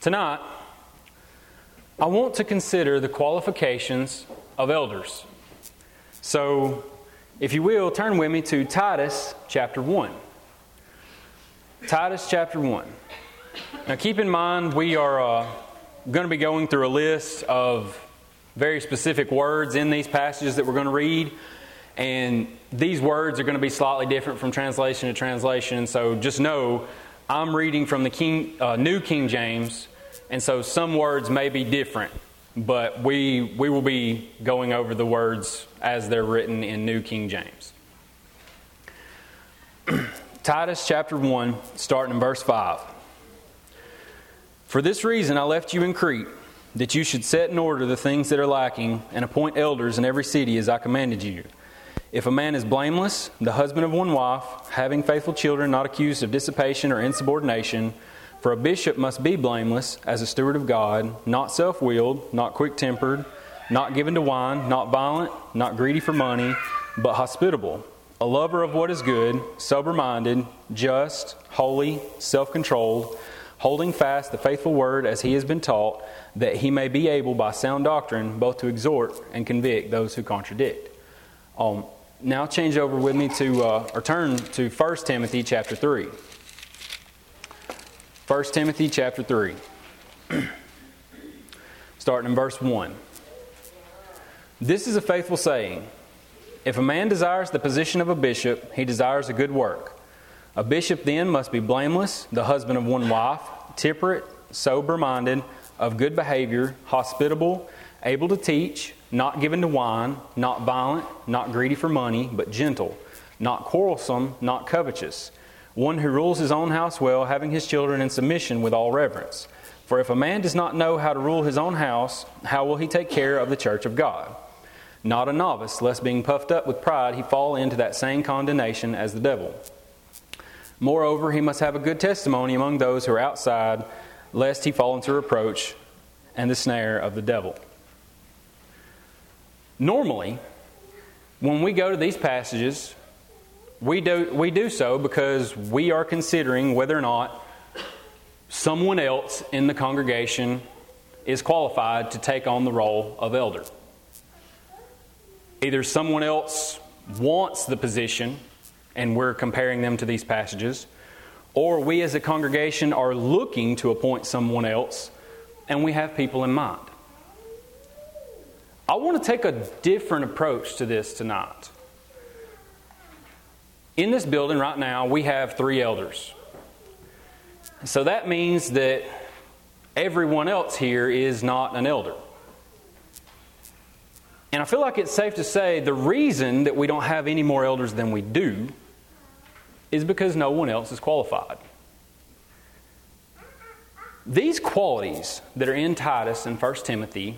Tonight, I want to consider the qualifications of elders. So, if you will, turn with me to Titus chapter 1. Titus chapter 1. Now keep in mind we are going to be going through a list of very specific words in these passages that we're going to read. And these words are going to be slightly different from translation to translation. So just know I'm reading from the New King James. And so some words may be different. But we will be going over the words as they're written in New King James. Titus chapter 1, starting in verse 5. For this reason I left you in Crete, that you should set in order the things that are lacking, and appoint elders in every city as I commanded you. If a man is blameless, the husband of one wife, having faithful children, not accused of dissipation or insubordination, for a bishop must be blameless, as a steward of God, not self-willed, not quick-tempered, not given to wine, not violent, not greedy for money, but hospitable, a lover of what is good, sober-minded, just, holy, self-controlled, holding fast the faithful word as he has been taught, that he may be able by sound doctrine both to exhort and convict those who contradict. Now change over with me or turn to 1 Timothy chapter 3. 1 Timothy chapter 3, starting in verse 1. This is a faithful saying. If a man desires the position of a bishop, he desires a good work. A bishop then must be blameless, the husband of one wife, temperate, sober-minded, of good behavior, hospitable, able to teach, not given to wine, not violent, not greedy for money, but gentle, not quarrelsome, not covetous, one who rules his own house well, having his children in submission with all reverence. For if a man does not know how to rule his own house, how will he take care of the church of God? Not a novice, lest being puffed up with pride he fall into that same condemnation as the devil. Moreover, he must have a good testimony among those who are outside, lest he fall into reproach and the snare of the devil. Normally, when we go to these passages, we do so because we are considering whether or not someone else in the congregation is qualified to take on the role of elder. Either someone else wants the position, and we're comparing them to these passages, or we as a congregation are looking to appoint someone else, and we have people in mind. I want to take a different approach to this tonight. In this building right now, we have 3 elders. So that means that everyone else here is not an elder. And I feel like it's safe to say the reason that we don't have any more elders than we do is because no one else is qualified. These qualities that are in Titus and 1 Timothy,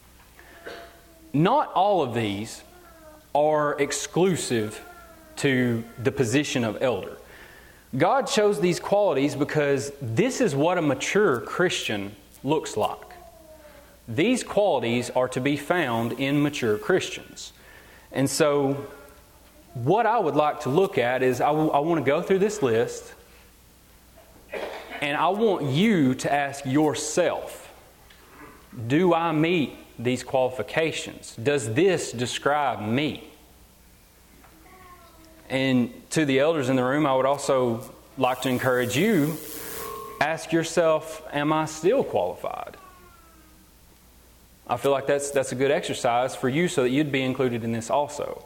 not all of these are exclusive to the position of elder. God chose these qualities because this is what a mature Christian looks like. These qualities are to be found in mature Christians. And so, what I would like to look at is I want to go through this list, and I want you to ask yourself, do I meet these qualifications? Does this describe me? And to the elders in the room, I would also like to encourage you, ask yourself, am I still qualified? I feel like that's a good exercise for you so that you'd be included in this also.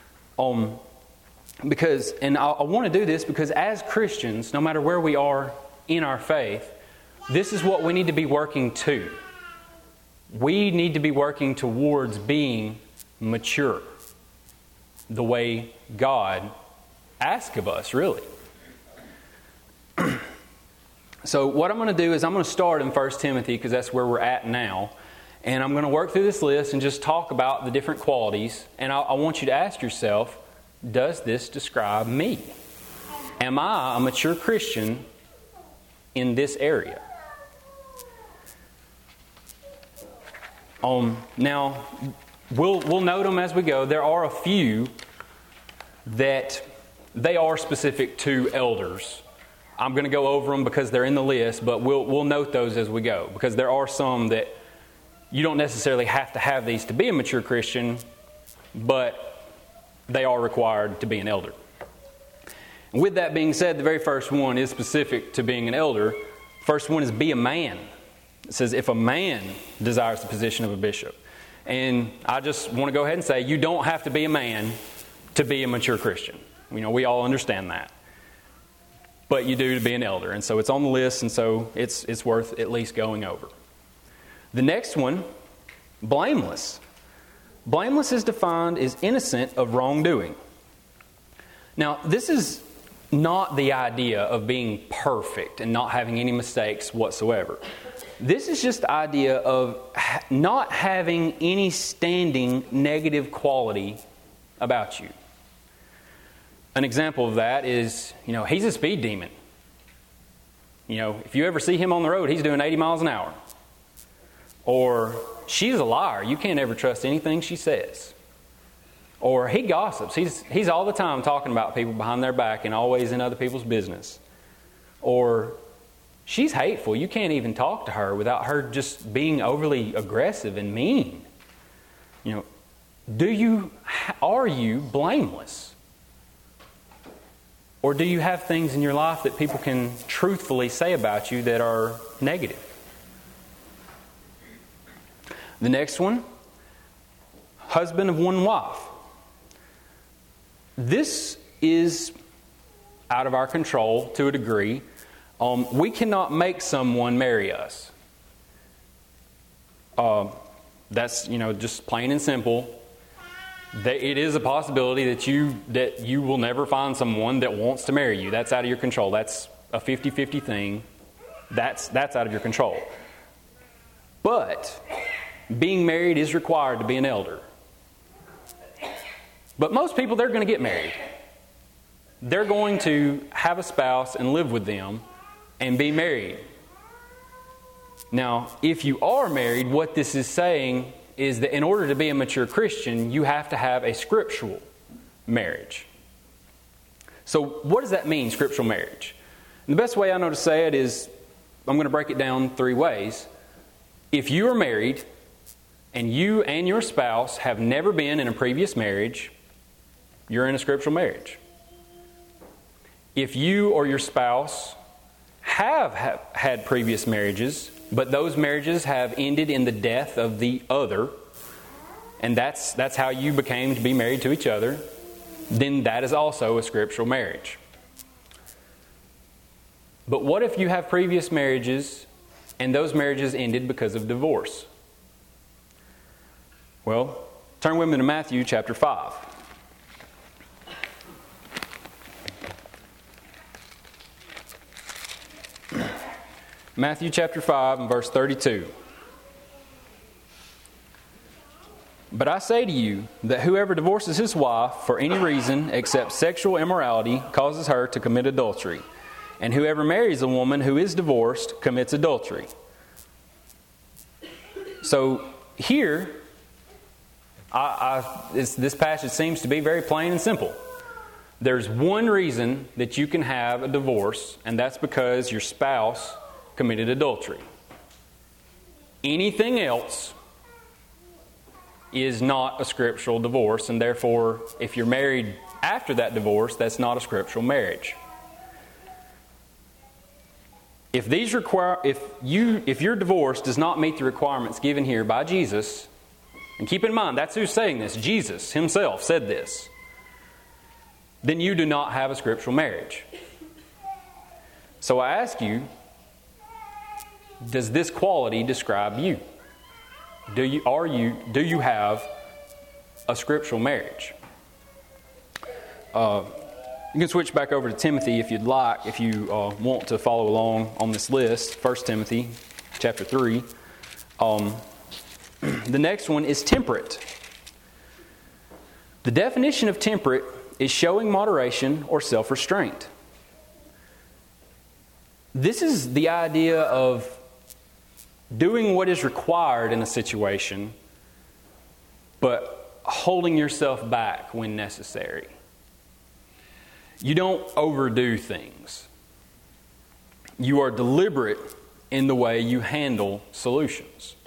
Because I want to do this because as Christians, no matter where we are in our faith, this is what we need to be working to. We need to be working towards being mature the way God asks of us, really. So what I'm going to do is I'm going to start in 1 Timothy because that's where we're at now. And I'm going to work through this list and just talk about the different qualities. And I want you to ask yourself, does this describe me? Am I a mature Christian in this area? Now, we'll note them as we go. There are a few that they are specific to elders. I'm going to go over them because they're in the list, but we'll note those as we go, because there are some that you don't necessarily have to have these to be a mature Christian, but they are required to be an elder. And with that being said, the very first one is specific to being an elder. First one is be a man. It says if a man desires the position of a bishop. And I just want to go ahead and say you don't have to be a man to be a mature Christian. We all understand that. But you do to be an elder. And so it's on the list, and so it's worth at least going over. The next one, blameless. Blameless is defined as innocent of wrongdoing. Now, this is not the idea of being perfect and not having any mistakes whatsoever. This is just the idea of not having any standing negative quality about you. An example of that is, he's a speed demon. If you ever see him on the road, he's doing 80 miles an hour. Or she's a liar. You can't ever trust anything she says. Or he gossips. He's all the time talking about people behind their back and always in other people's business. Or she's hateful. You can't even talk to her without her just being overly aggressive and mean. Are you blameless? Or do you have things in your life that people can truthfully say about you that are negative? The next one, husband of one wife. This is out of our control to a degree. We cannot make someone marry us. That's just plain and simple. It is a possibility that you will never find someone that wants to marry you. That's out of your control. That's a 50-50 thing. That's out of your control. But being married is required to be an elder. But most people, they're going to get married. They're going to have a spouse and live with them and be married. Now, if you are married, what this is saying is that in order to be a mature Christian, you have to have a scriptural marriage. So what does that mean, scriptural marriage? And the best way I know to say it is, I'm going to break it down 3 ways. If you are married and you and your spouse have never been in a previous marriage, you're in a scriptural marriage. If you or your spouse have had previous marriages, but those marriages have ended in the death of the other, and that's how you became to be married to each other, then that is also a scriptural marriage. But what if you have previous marriages and those marriages ended because of divorce? Well, turn with me to Matthew chapter 5. Matthew chapter 5 and verse 32. But I say to you that whoever divorces his wife for any reason except sexual immorality causes her to commit adultery. And whoever marries a woman who is divorced commits adultery. So here, this passage seems to be very plain and simple. There's one reason that you can have a divorce, and that's because your spouse committed adultery. Anything else is not a scriptural divorce, and therefore, if you're married after that divorce, that's not a scriptural marriage. If your divorce does not meet the requirements given here by Jesus, and keep in mind that's who's saying this, Jesus himself said this, then you do not have a scriptural marriage. So I ask you, does this quality describe you? Do you have a scriptural marriage? You can switch back over to Timothy if you'd like, if you want to follow along on this list. 1 Timothy chapter 3. The next one is temperate. The definition of temperate is showing moderation or self-restraint. This is the idea of doing what is required in a situation, but holding yourself back when necessary. You don't overdo things. You are deliberate in the way you handle solutions.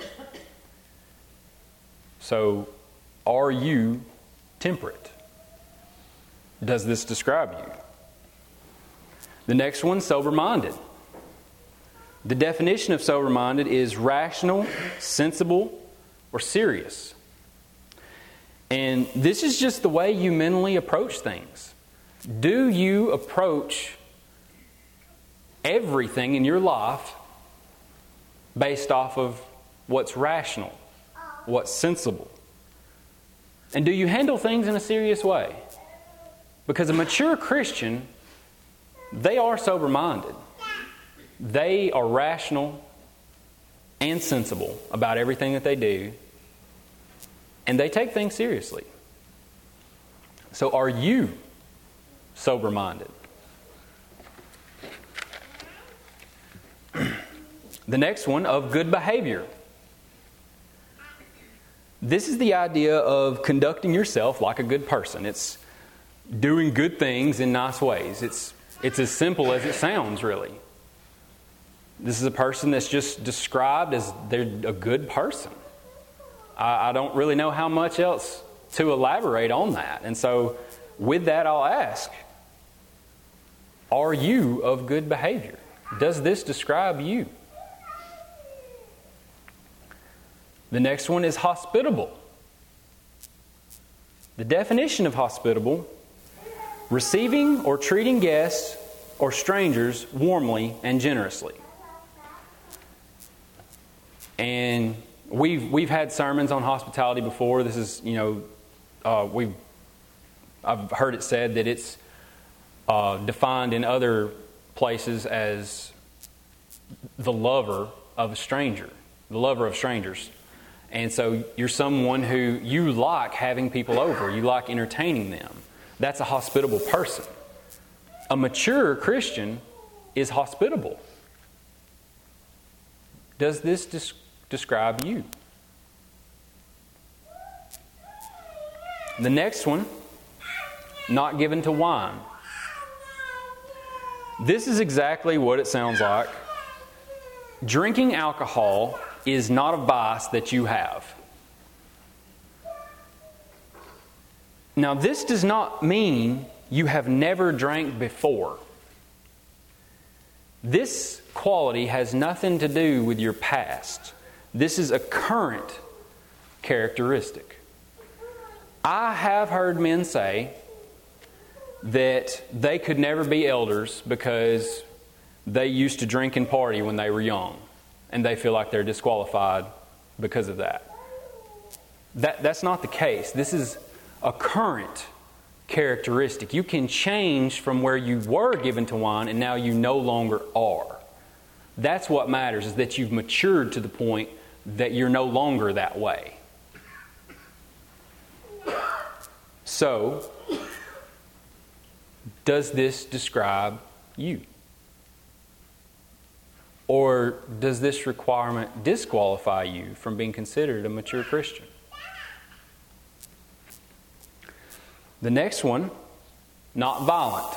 So, are you temperate? Does this describe you? The next one, sober-minded. The definition of sober-minded is rational, sensible, or serious. And this is just the way you mentally approach things. Do you approach everything in your life based off of what's rational, what's sensible? And do you handle things in a serious way? Because a mature Christian, they are sober-minded. They are rational and sensible about everything that they do. And they take things seriously. So are you sober-minded? The next one, of good behavior. This is the idea of conducting yourself like a good person. It's doing good things in nice ways. It's as simple as it sounds, really. This is a person that's just described as they're a good person. I don't really know how much else to elaborate on that. And so with that, I'll ask, are you of good behavior? Does this describe you? The next one is hospitable. The definition of hospitable: receiving or treating guests or strangers warmly and generously. And we've had sermons on hospitality before. This is, I've heard it said that it's defined in other places as the lover of a stranger, the lover of strangers. And so you're someone who you like having people over, you like entertaining them. That's a hospitable person. A mature Christian is hospitable. Does this describe you? The next one, not given to wine. This is exactly what it sounds like. Drinking alcohol is not a vice that you have. Now, this does not mean you have never drank before. This quality has nothing to do with your past. This is a current characteristic. I have heard men say that they could never be elders because they used to drink and party when they were young, and they feel like they're disqualified because of that. That's not the case. This is a current characteristic. You can change from where you were given to wine and now you no longer are. That's what matters, is that you've matured to the point that you're no longer that way. So, does this describe you? Or does this requirement disqualify you from being considered a mature Christian? The next one, not violent.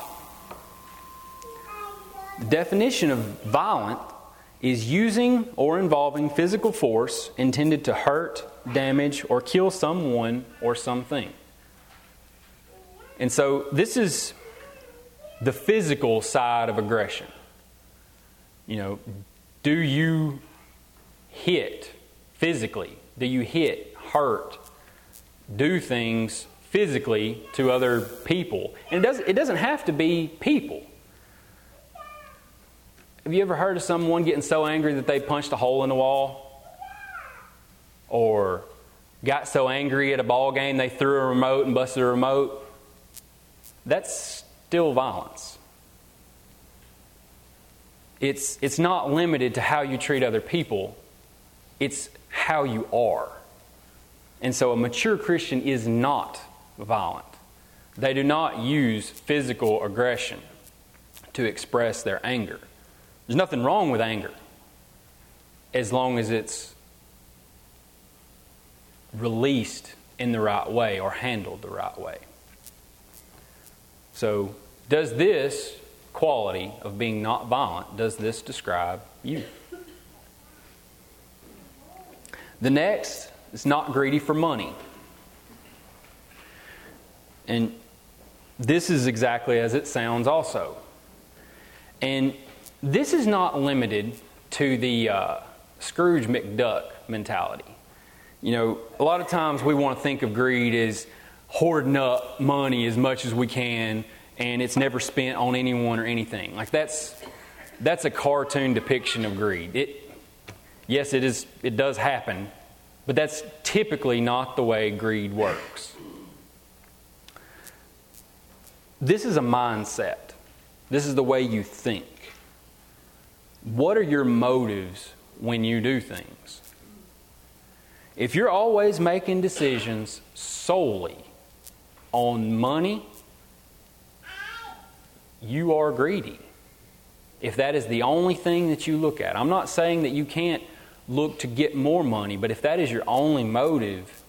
The definition of violent is using or involving physical force intended to hurt, damage, or kill someone or something. And so this is the physical side of aggression. Do you hit physically? Do you hit, hurt, do things physically to other people? And it doesn't have to be people. Have you ever heard of someone getting so angry that they punched a hole in the wall? Or got so angry at a ball game they threw a remote and busted a remote? That's still violence. It's not limited to how you treat other people. It's how you are. And so a mature Christian is not violent. They do not use physical aggression to express their anger. There's nothing wrong with anger as long as it's released in the right way or handled the right way. So, does this quality of being not violent does this describe you? The next is not greedy for money. And this is exactly as it sounds also. And this is not limited to the Scrooge McDuck mentality. You know, a lot of times we want to think of greed as hoarding up money as much as we can, and it's never spent on anyone or anything. Like that's a cartoon depiction of greed. Yes, it is. It does happen, but that's typically not the way greed works. This is a mindset. This is the way you think. What are your motives when you do things? If you're always making decisions solely on money, you are greedy. If that is the only thing that you look at. I'm not saying that you can't look to get more money, but if that is your only motive,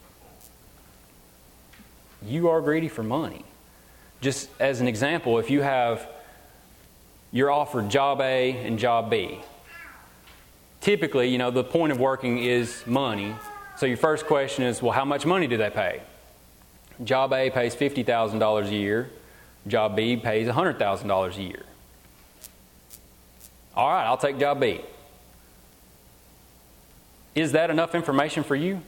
you are greedy for money. Just as an example, if you're offered job A and job B. Typically, the point of working is money. So your first question is, well, how much money do they pay? Job A pays $50,000 a year. Job B pays $100,000 a year. All right, I'll take job B. Is that enough information for you?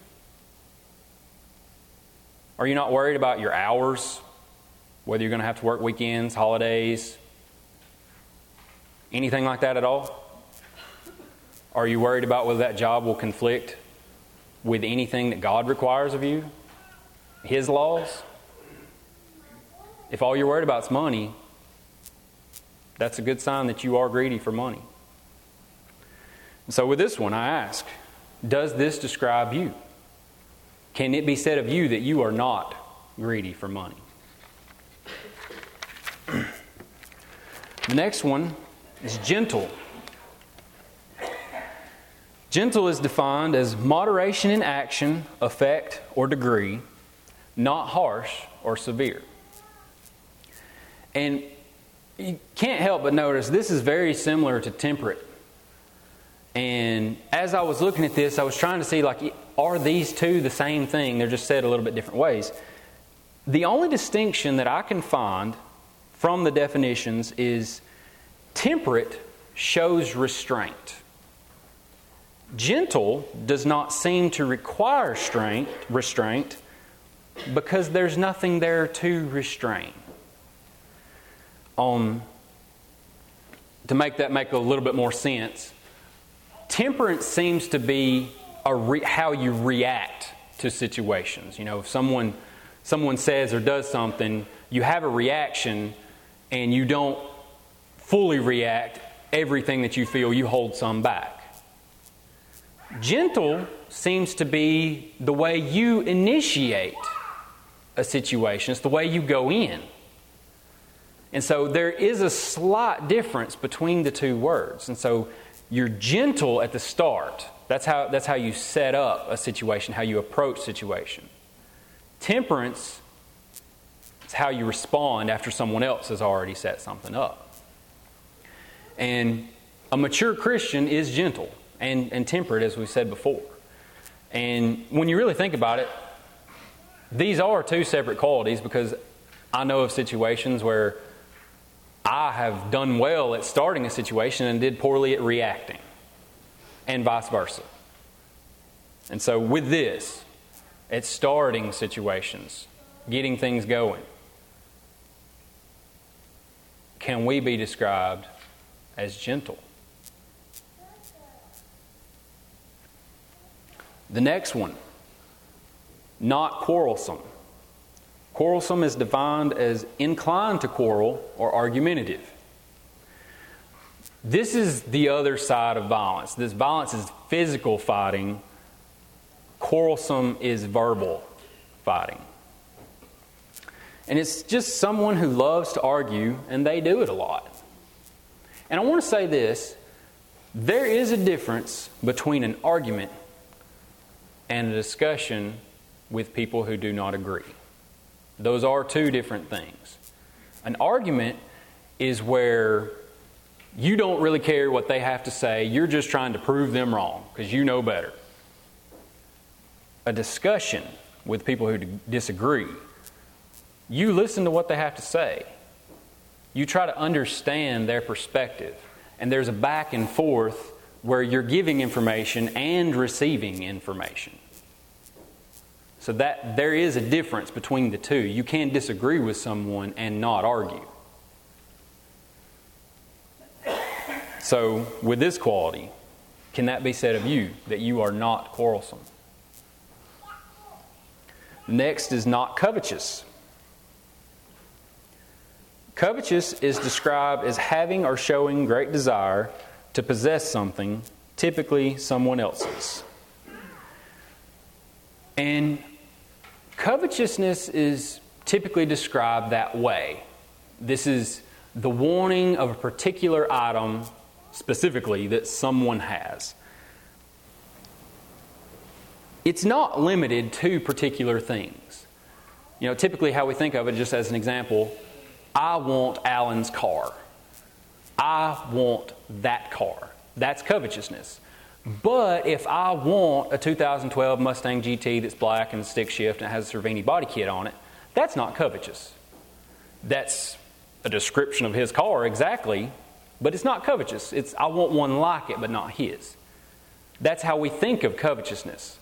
Are you not worried about your hours? Whether you're going to have to work weekends, holidays, anything like that at all? Are you worried about whether that job will conflict with anything that God requires of you? His laws? If all you're worried about is money, that's a good sign that you are greedy for money. So with this one, I ask, does this describe you? Can it be said of you that you are not greedy for money? The next one is gentle. Gentle is defined as moderation in action, effect, or degree, not harsh or severe. And you can't help but notice this is very similar to temperate. And as I was looking at this, I was trying to see, are these two the same thing? They're just said a little bit different ways. The only distinction that I can find from the definitions is temperate shows restraint. Gentle does not seem to require restraint because there's nothing there to restrain. To make that make a little bit more sense, temperance seems to be how you react to situations. If someone says or does something, you have a reaction and you don't fully react everything that you feel, you hold some back. Gentle seems to be the way you initiate a situation. It's the way you go in. And so there is a slight difference between the two words. And so you're gentle at the start. That's how you set up a situation, how you approach a situation. Temperance is how you respond after someone else has already set something up. And a mature Christian is gentle and temperate, as we said before. And when you really think about it, these are two separate qualities, because I know of situations where I have done well at starting a situation and did poorly at reacting, and vice versa. And so with this, at starting situations, getting things going, can we be described as gentle? The next one, not quarrelsome. Quarrelsome is defined as inclined to quarrel or argumentative. This is the other side of violence. This violence is physical fighting. Quarrelsome is verbal fighting. And it's just someone who loves to argue, and they do it a lot. And I want to say this, there is a difference between an argument and a discussion with people who do not agree. Those are two different things. An argument is where you don't really care what they have to say. You're just trying to prove them wrong because you know better. A discussion with people who disagree, you listen to what they have to say. You try to understand their perspective. And there's a back and forth where you're giving information and receiving information. So that there is a difference between the two. You can disagree with someone and not argue. So with this quality, can that be said of you, that you are not quarrelsome? Next is not covetous. Covetous is described as having or showing great desire to possess something, typically someone else's. And covetousness is typically described that way. This is the wanting of a particular item specifically that someone has. It's not limited to particular things. You know, typically how we think of it, just as an example, I want Alan's car. I want that car. That's covetousness. But if I want a 2012 Mustang GT that's black and stick shift and it has a Cervini body kit on it, that's not covetous. That's a description of his car exactly, but it's not covetous. It's I want one like it, but not his. That's how we think of covetousness.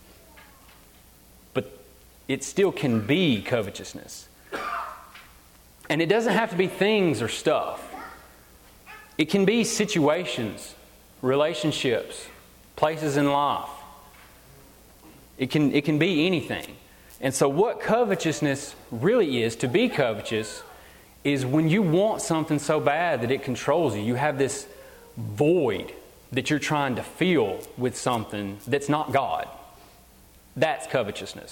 But it still can be covetousness. And it doesn't have to be things or stuff. It can be situations, relationships, places in life. It can be anything. And so what covetousness really is, to be covetous, is when you want something so bad that it controls you. You have this void that you're trying to fill with something that's not God. That's covetousness.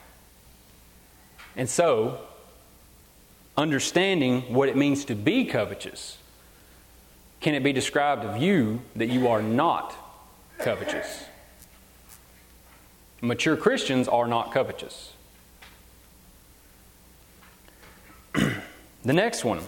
And so, understanding what it means to be covetous, can it be described of you that you are not covetous? Mature Christians are not covetous. The next one.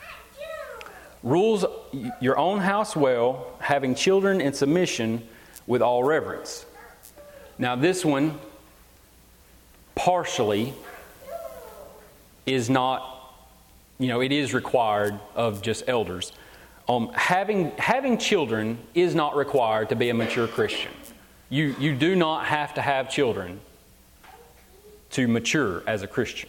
Rules your own house well, having children in submission with all reverence. Now this one, partially, is not, it is required of just elders. Having children is not required to be a mature Christian. You do not have to have children to mature as a Christian.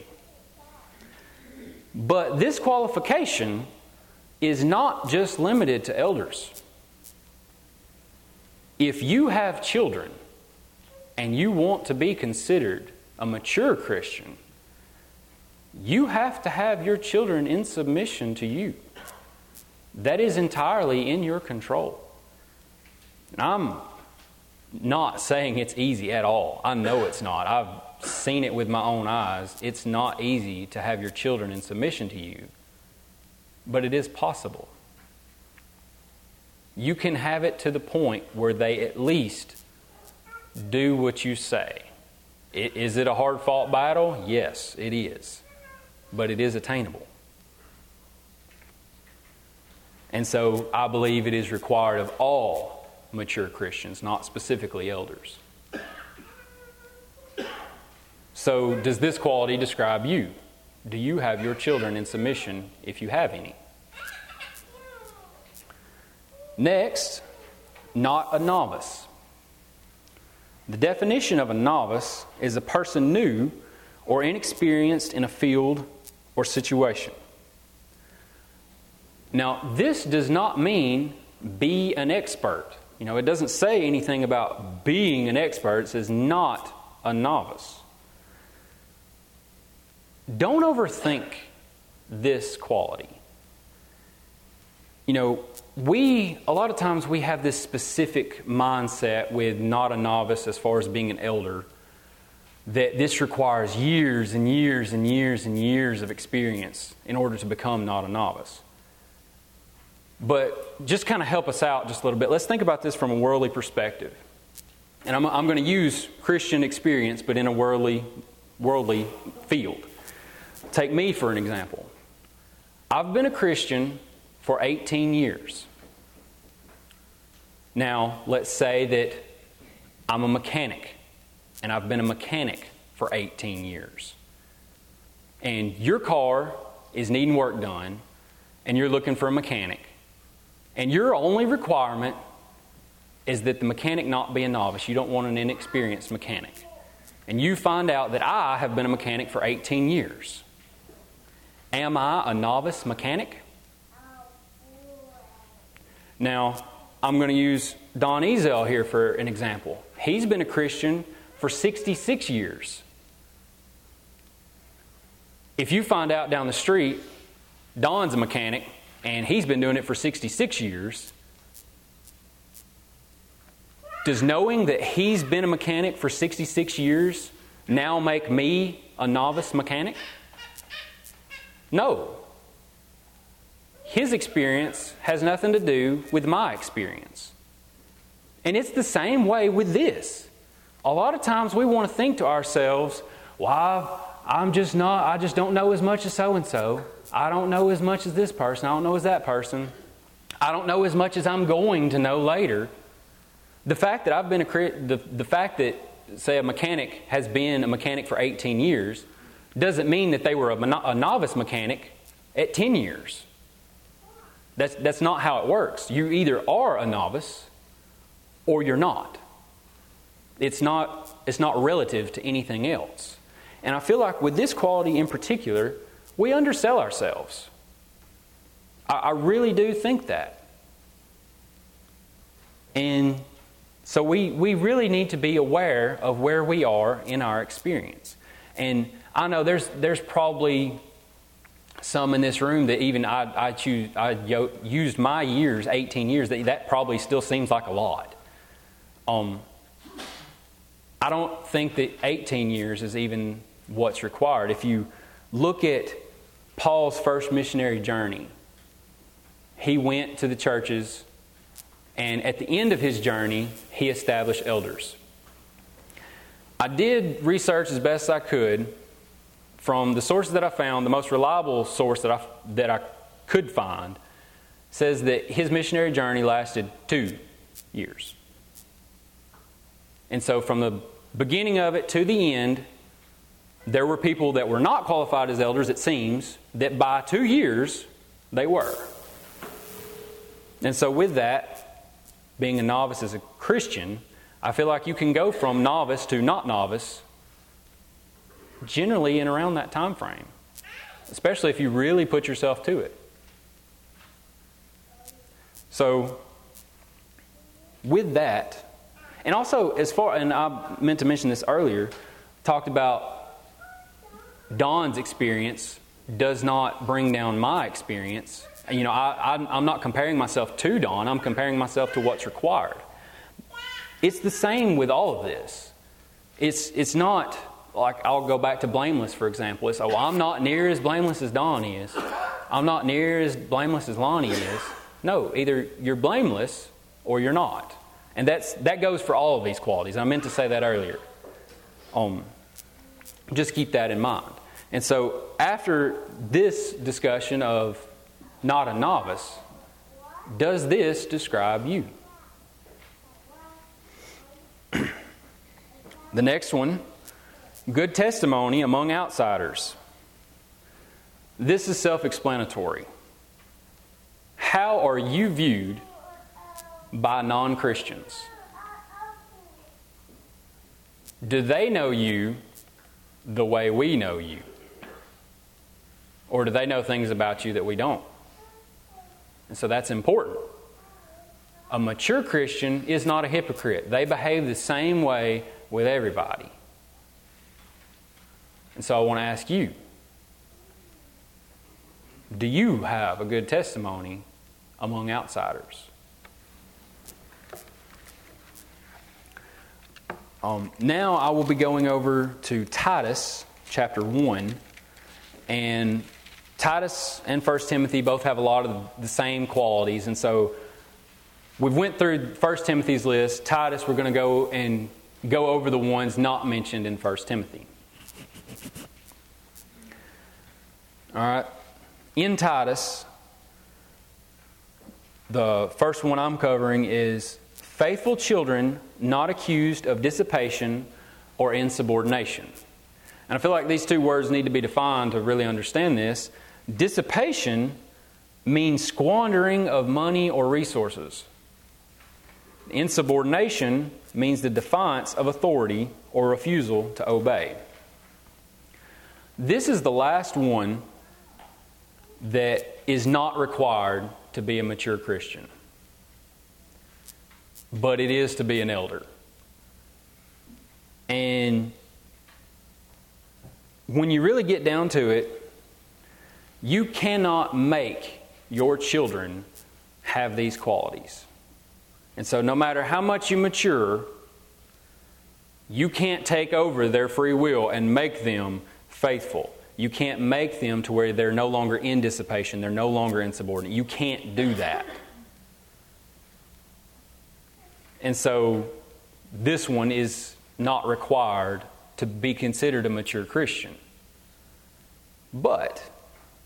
But this qualification is not just limited to elders. If you have children and you want to be considered a mature Christian, you have to have your children in submission to you. That is entirely in your control. And I'm not saying it's easy at all. I know it's not. I've seen it with my own eyes. It's not easy to have your children in submission to you. But it is possible. You can have it to the point where they at least do what you say. Is it a hard-fought battle? Yes, it is. But it is attainable. And so I believe it is required of all mature Christians, not specifically elders. So does this quality describe you? Do you have your children in submission, if you have any? Next, not a novice. The definition of a novice is a person new or inexperienced in a field or situation. Now, this does not mean be an expert. It doesn't say anything about being an expert. It says not a novice. Don't overthink this quality. A lot of times we have this specific mindset with not a novice as far as being an elder, that this requires years and years and years and years of experience in order to become not a novice. But just kind of help us out just a little bit. Let's think about this from a worldly perspective. And I'm going to use Christian experience, but in a worldly field. Take me for an example. I've been a Christian for 18 years. Now, let's say that I'm a mechanic, and I've been a mechanic for 18 years. And your car is needing work done, and you're looking for a mechanic. And your only requirement is that the mechanic not be a novice. You don't want an inexperienced mechanic. And you find out that I have been a mechanic for 18 years. Am I a novice mechanic? Now, I'm going to use Don Ezel here for an example. He's been a Christian for 66 years. If you find out down the street, Don's a mechanic, and he's been doing it for 66 years, does knowing that he's been a mechanic for 66 years now make me a novice mechanic? No. His experience has nothing to do with my experience. And it's the same way with this. A lot of times we want to think to ourselves, well, I just don't know as much as so-and-so. I don't know as much as this person. I don't know as that person. I don't know as much as I'm going to know later. The fact that the fact that, say, a mechanic has been a mechanic for 18 years doesn't mean that they were a novice mechanic at 10 years. That's not how it works. You either are a novice or you're not. It's not relative to anything else. And I feel like with this quality in particular, we undersell ourselves. I really do think that. And so we really need to be aware of where we are in our experience. And I know there's probably some in this room that even I used my years, 18 years, that probably still seems like a lot. I don't think that 18 years is even what's required. If you look at Paul's first missionary journey, he went to the churches, and at the end of his journey, he established elders. I did research as best I could. From the sources that I found, the most reliable source that I could find says that his missionary journey lasted 2 years. And so from the beginning of it to the end, there were people that were not qualified as elders, it seems, that by 2 years, they were. And so with that, being a novice as a Christian, I feel like you can go from novice to not novice generally in around that time frame, especially if you really put yourself to it. So with that, and also and I meant to mention this earlier, talked about Don's experience does not bring down my experience. You know, I'm not comparing myself to Don, I'm comparing myself to what's required. It's the same with all of this. It's not like, I'll go back to blameless, for example. It's, I'm not near as blameless as Don is. I'm not near as blameless as Lonnie is. No, either you're blameless or you're not. And that goes for all of these qualities. I meant to say that earlier. Just keep that in mind. And so after this discussion of not a novice, does this describe you? The next one, good testimony among outsiders. This is self-explanatory. How are you viewed by non-Christians? Do they know you the way we know you? Or do they know things about you that we don't? And so that's important. A mature Christian is not a hypocrite. They behave the same way with everybody. And so I want to ask you, do you have a good testimony among outsiders? Now I will be going over to Titus chapter 1. And Titus and 1 Timothy both have a lot of the same qualities. And so we've went through 1 Timothy's list. Titus, we're going to go over the ones not mentioned in 1 Timothy. All right. In Titus, the first one I'm covering is faithful children not accused of dissipation or insubordination. And I feel like these two words need to be defined to really understand this. Dissipation means squandering of money or resources. Insubordination means the defiance of authority or refusal to obey. This is the last one that is not required to be a mature Christian, but it is to be an elder. And when you really get down to it, you cannot make your children have these qualities. And so no matter how much you mature, you can't take over their free will and make them faithful. You can't make them to where they're no longer in dissipation, they're no longer insubordinate. You can't do that. And so this one is not required to be considered a mature Christian. But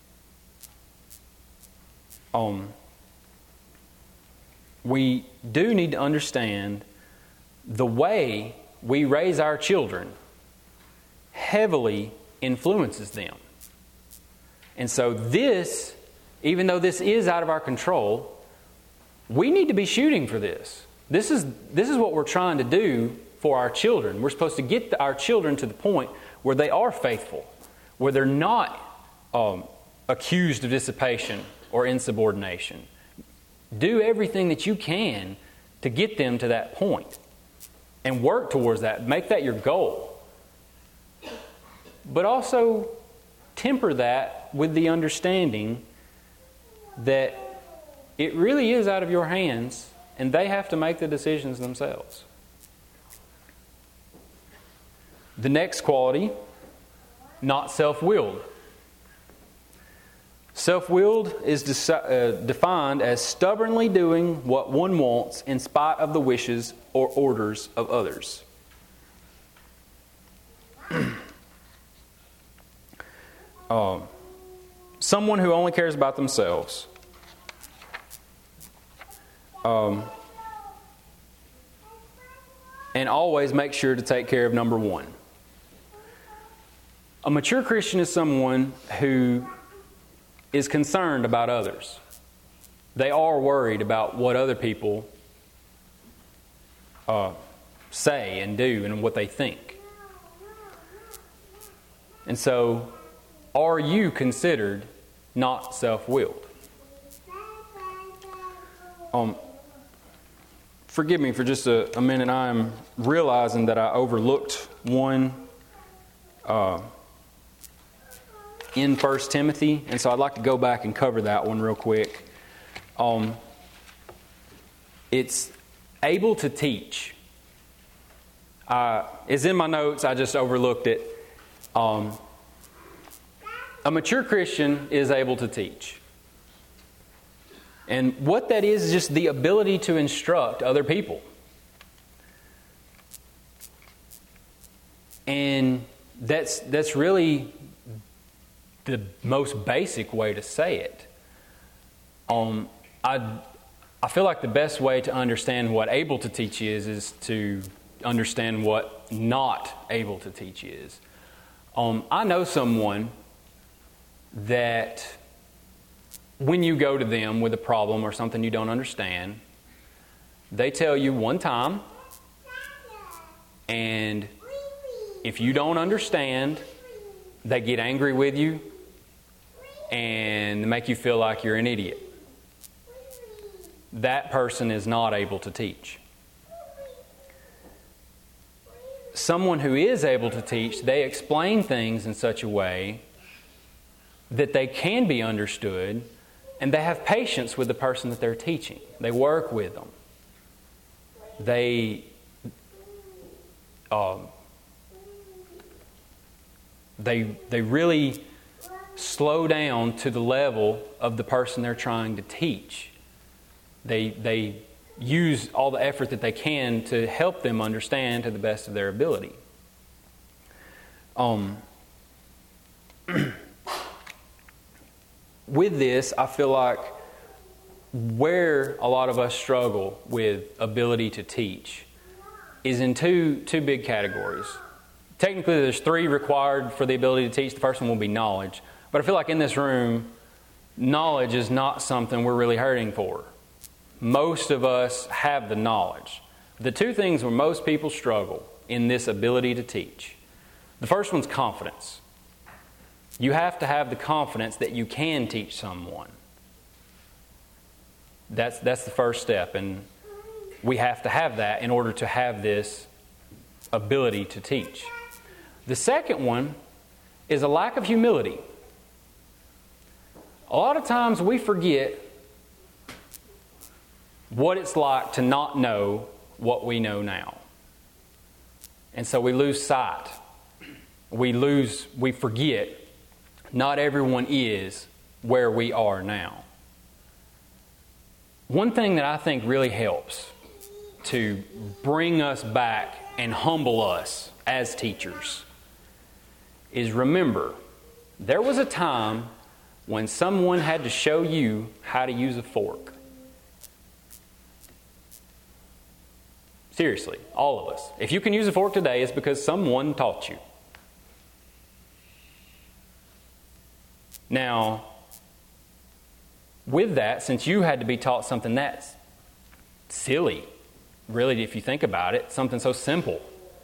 we do need to understand the way we raise our children heavily influences them. And so this, even though this is out of our control, we need to be shooting for this. This is what we're trying to do for our children. We're supposed to get our children to the point where they are faithful, where they're not accused of dissipation or insubordination. Do everything that you can to get them to that point and work towards that. Make that your goal. But also temper that with the understanding that it really is out of your hands and they have to make the decisions themselves. The next quality, not self-willed. Self-willed is defined as stubbornly doing what one wants in spite of the wishes or orders of others. Someone who only cares about themselves. And always make sure to take care of number one. A mature Christian is someone who is concerned about others. They are worried about what other people say and do and what they think. And so, are you considered not self-willed? Forgive me for just a minute. I am realizing that I overlooked one in 1 Timothy, and so I'd like to go back and cover that one real quick. It's able to teach. It's in my notes, I just overlooked it. A mature Christian is able to teach. And what that is just the ability to instruct other people. And that's really the most basic way to say it. I feel like the best way to understand what able to teach is to understand what not able to teach is. I know someone that when you go to them with a problem or something you don't understand, they tell you one time, and if you don't understand, they get angry with you and make you feel like you're an idiot. That person is not able to teach. Someone who is able to teach, they explain things in such a way that they can be understood, and they have patience with the person that they're teaching. They work with them. They really slow down to the level of the person they're trying to teach. They use all the effort that they can to help them understand to the best of their ability. with this, I feel like where a lot of us struggle with ability to teach is in two big categories. Technically, there's three required for the ability to teach. The first one will be knowledge. But I feel like in this room, knowledge is not something we're really hurting for. Most of us have the knowledge. The two things where most people struggle in this ability to teach. The first one's confidence. You have to have the confidence that you can teach someone. That's the first step, and we have to have that in order to have this ability to teach. The second one is a lack of humility. A lot of times we forget what it's like to not know what we know now. And so we lose sight. We forget not everyone is where we are now. One thing that I think really helps to bring us back and humble us as teachers is remember, there was a time when someone had to show you how to use a fork. Seriously, all of us. If you can use a fork today, it's because someone taught you. Now, with that, since you had to be taught something that's silly, really, if you think about it, something so simple,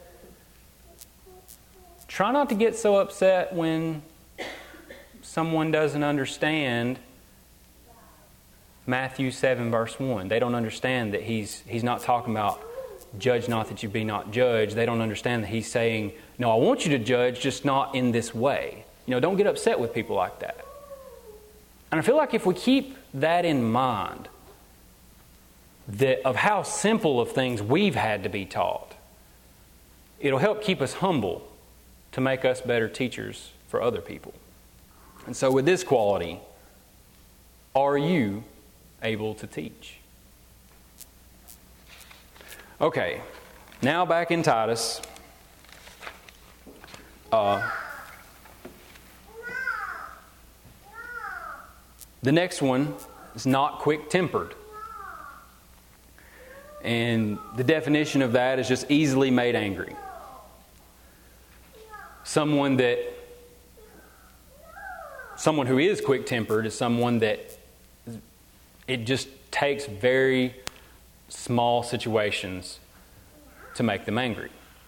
try not to get so upset when someone doesn't understand Matthew 7 verse 1. They don't understand that he's not talking about judge not that you be not judged. They don't understand that he's saying, no, I want you to judge, just not in this way. Don't get upset with people like that. And I feel like if we keep that in mind, that of how simple of things we've had to be taught, it'll help keep us humble to make us better teachers for other people. And so with this quality, are you able to teach? Okay, now back in Titus. The next one is not quick-tempered. And the definition of that is just easily made angry. Someone who is quick-tempered is someone that it just takes very small situations to make them angry.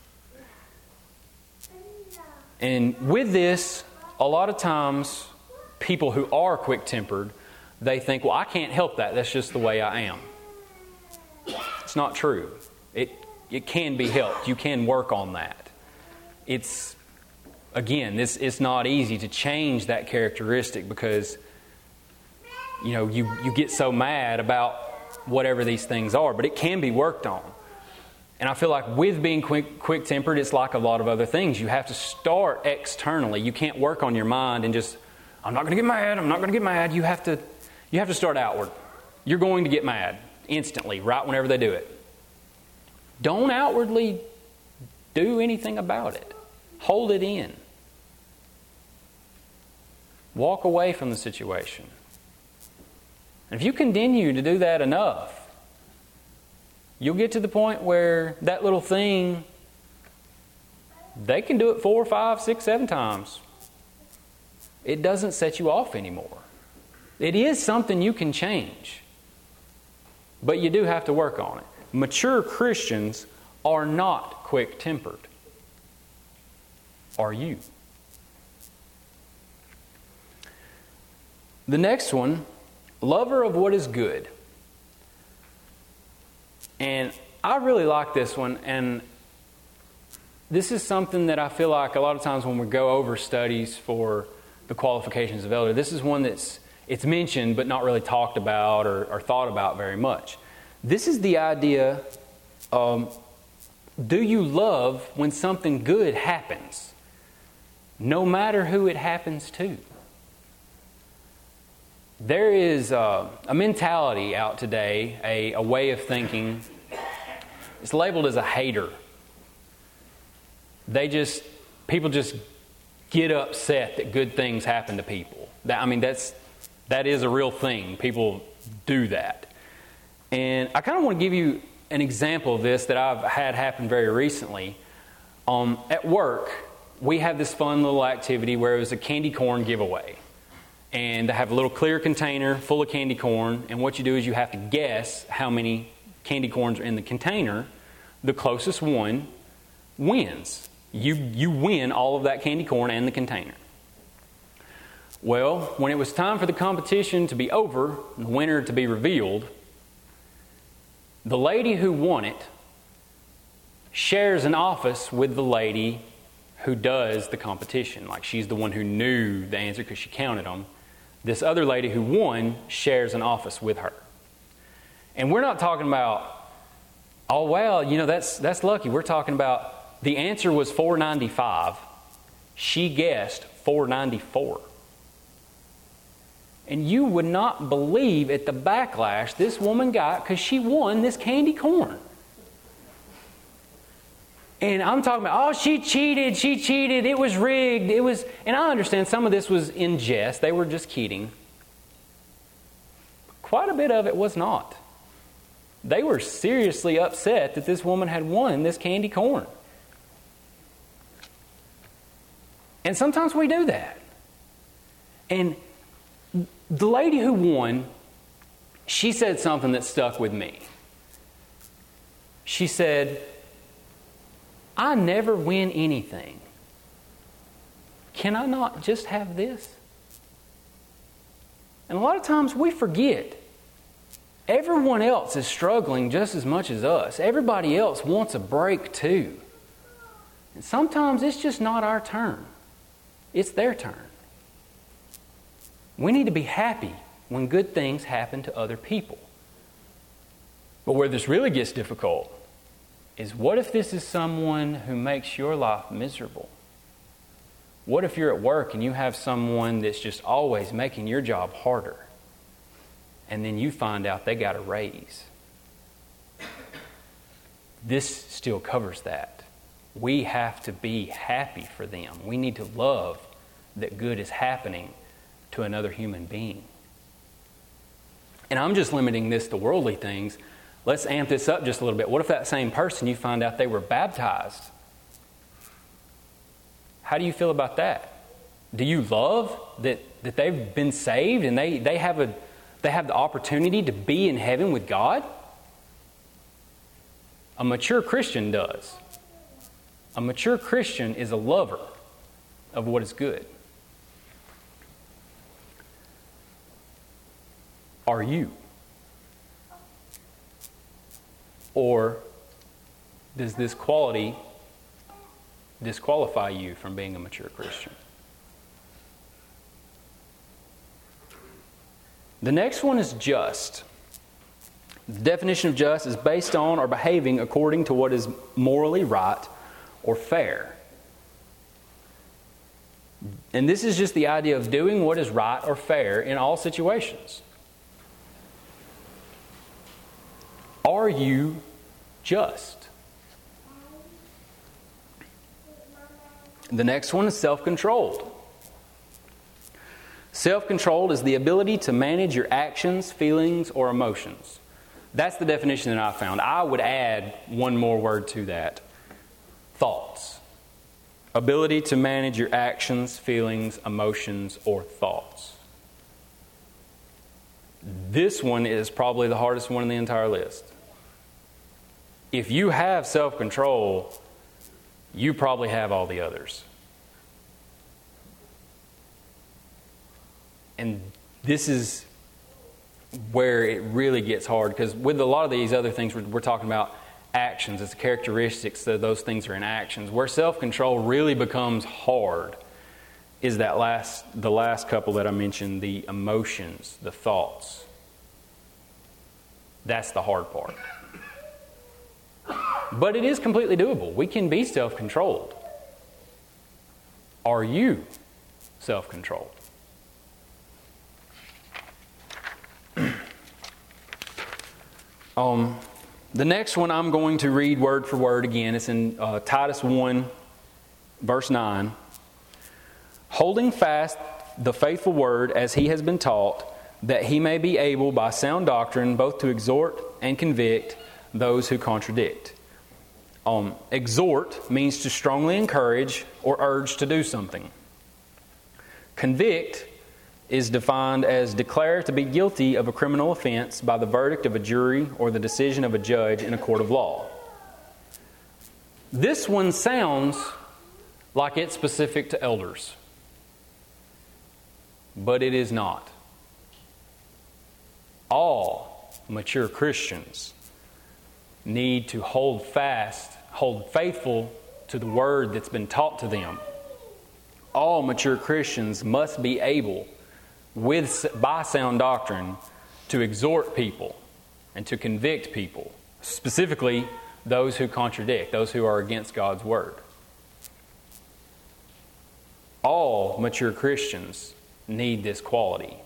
And with this, a lot of times, people who are quick-tempered, they think, well, I can't help that. That's just the way I am. It's not true. It can be helped. You can work on that. It's not easy to change that characteristic because, you get so mad about whatever these things are, but it can be worked on. And I feel like with being quick-tempered, it's like a lot of other things. You have to start externally. You can't work on your mind and just, I'm not going to get mad, I'm not going to get mad. You have to start outward. You're going to get mad instantly, right whenever they do it. Don't outwardly do anything about it. Hold it in. Walk away from the situation. And if you continue to do that enough, you'll get to the point where that little thing, they can do it 4, 5, 6, 7 times. It doesn't set you off anymore. It is something you can change. But you do have to work on it. Mature Christians are not quick-tempered. Are you? The next one, lover of what is good. And I really like this one, and this is something that I feel like a lot of times when we go over studies for the qualifications of elder, this is one it's mentioned but not really talked about or thought about very much. This is the idea, do you love when something good happens, no matter who it happens to? There is a mentality out today, a way of thinking. It's labeled as a hater. People just get upset that good things happen to people. That's That is a real thing. People do that. And I kind of want to give you an example of this that I've had happen very recently. At work, we have this fun little activity where it was a candy corn giveaway. And they have a little clear container full of candy corn, and what you do is you have to guess how many candy corns are in the container. The closest one wins. You win all of that candy corn and the container. Well, when it was time for the competition to be over, and the winner to be revealed, the lady who won it shares an office with the lady who does the competition. Like, she's the one who knew the answer because she counted them. This other lady who won shares an office with her. And we're not talking about, oh, well, that's lucky. We're talking about the answer was $4.95. She guessed $4.94. And you would not believe at the backlash this woman got because she won this candy corn. And I'm talking about, oh, she cheated, it was rigged, and I understand some of this was in jest, they were just kidding. Quite a bit of it was not. They were seriously upset that this woman had won this candy corn. And sometimes we do that. And the lady who won, she said something that stuck with me. She said, I never win anything. Can I not just have this? And a lot of times we forget. Everyone else is struggling just as much as us. Everybody else wants a break too. And sometimes it's just not our turn. It's their turn. We need to be happy when good things happen to other people. But where this really gets difficult is, what if this is someone who makes your life miserable? What if you're at work and you have someone that's just always making your job harder, and then you find out they got a raise? This still covers that. We have to be happy for them. We need to love that good is happening to another human being. And I'm just limiting this to worldly things. Let's amp this up just a little bit. What if that same person, you find out they were baptized? How do you feel about that? Do you love that they've been saved and they have the opportunity to be in heaven with God? A mature Christian does. A mature Christian is a lover of what is good. Are you? Or does this quality disqualify you from being a mature Christian? The next one is just. The definition of just is based on or behaving according to what is morally right or fair. And this is just the idea of doing what is right or fair in all situations. Are you just? The next one is self-controlled. Self-controlled is the ability to manage your actions, feelings, or emotions. That's the definition that I found. I would add one more word to that. Thoughts. Ability to manage your actions, feelings, emotions, or thoughts. This one is probably the hardest one in the entire list. If you have self-control, you probably have all the others. And this is where it really gets hard, because with a lot of these other things, we're talking about actions. It's the characteristics that those things are in actions. Where self-control really becomes hard is the last couple that I mentioned, the emotions, the thoughts. That's the hard part. But it is completely doable. We can be self-controlled. Are you self-controlled? The next one I'm going to read word for word again. It's in Titus 1, verse 9. Holding fast the faithful word as he has been taught, that he may be able by sound doctrine both to exhort and convict those who contradict. Exhort means to strongly encourage or urge to do something. Convict is defined as declare to be guilty of a criminal offense by the verdict of a jury or the decision of a judge in a court of law. This one sounds like it's specific to elders, but it is not. All mature Christians need to hold faithful to the word that's been taught to them. All mature Christians must be able, by sound doctrine, to exhort people and to convict people, specifically those who contradict, those who are against God's word. All mature Christians need this quality.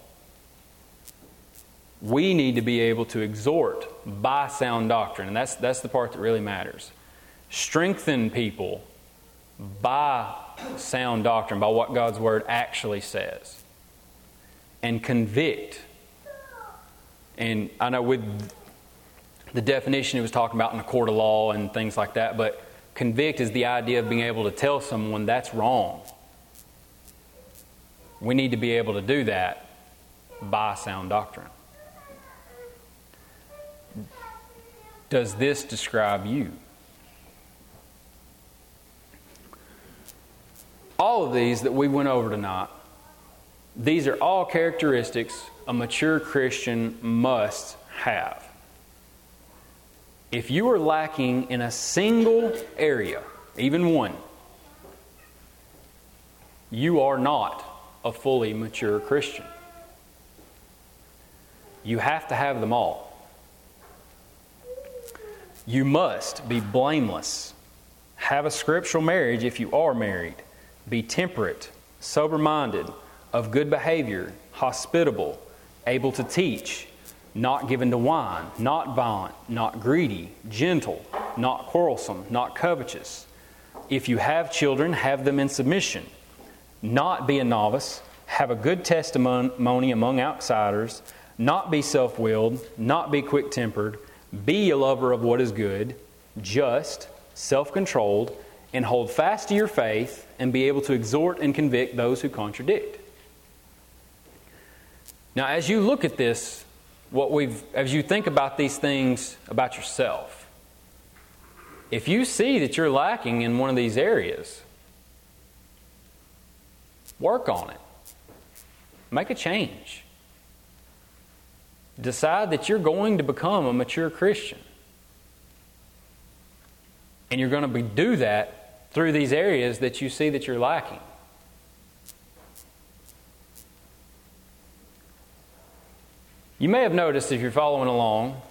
We need to be able to exhort by sound doctrine, and that's the part that really matters. Strengthen people by sound doctrine, by what God's word actually says. And convict. And I know with the definition he was talking about in the court of law and things like that, but convict is the idea of being able to tell someone that's wrong. We need to be able to do that by sound doctrine. Does this describe you? All of these that we went over tonight, these are all characteristics a mature Christian must have. If you are lacking in a single area, even one, you are not a fully mature Christian. You have to have them all. You must be blameless. Have a scriptural marriage if you are married. Be temperate, sober-minded, of good behavior, hospitable, able to teach, not given to wine, not violent, not greedy, gentle, not quarrelsome, not covetous. If you have children, have them in submission. Not be a novice, have a good testimony among outsiders, not be self-willed, not be quick-tempered, be a lover of what is good, just, self-controlled, and hold fast to your faith and be able to exhort and convict those who contradict. Now, as you look at this, as you think about these things about yourself, if you see that you're lacking in one of these areas, work on it. Make a change. Decide that you're going to become a mature Christian. And you're going to do that through these areas that you see that you're lacking. You may have noticed, if you're following along,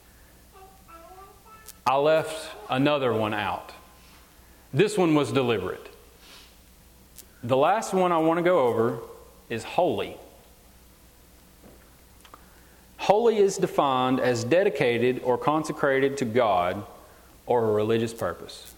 I left another one out. This one was deliberate. The last one I want to go over is holy. Holy is defined as dedicated or consecrated to God or a religious purpose.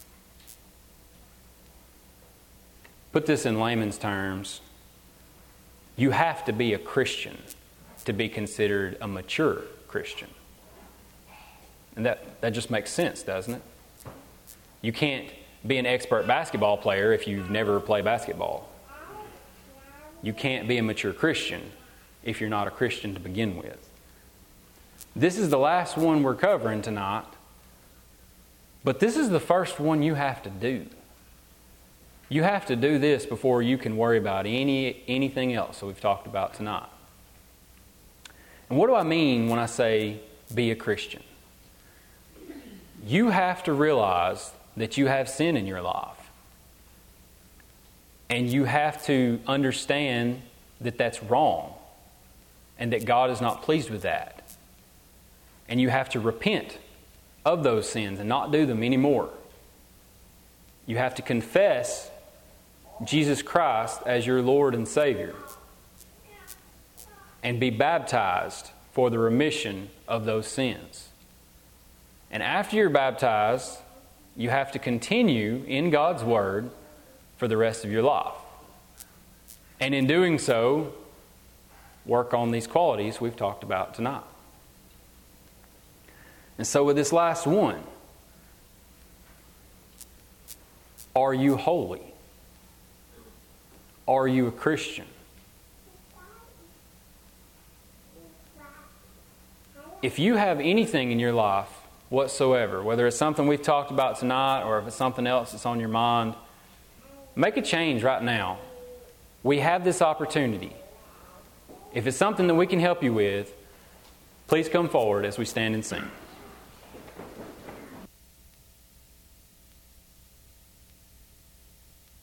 Put this in layman's terms. You have to be a Christian to be considered a mature Christian. And that just makes sense, doesn't it? You can't be an expert basketball player if you've never played basketball. You can't be a mature Christian if you're not a Christian to begin with. This is the last one we're covering tonight, but this is the first one you have to do. You have to do this before you can worry about anything else that we've talked about tonight. And what do I mean when I say be a Christian? You have to realize that you have sin in your life. And you have to understand that that's wrong and that God is not pleased with that. And you have to repent of those sins and not do them anymore. You have to confess Jesus Christ as your Lord and Savior and be baptized for the remission of those sins. And after you're baptized, you have to continue in God's Word for the rest of your life. And in doing so, work on these qualities we've talked about tonight. And so with this last one, are you holy? Are you a Christian? If you have anything in your life whatsoever, whether it's something we've talked about tonight or if it's something else that's on your mind, make a change right now. We have this opportunity. If it's something that we can help you with, please come forward as we stand and sing.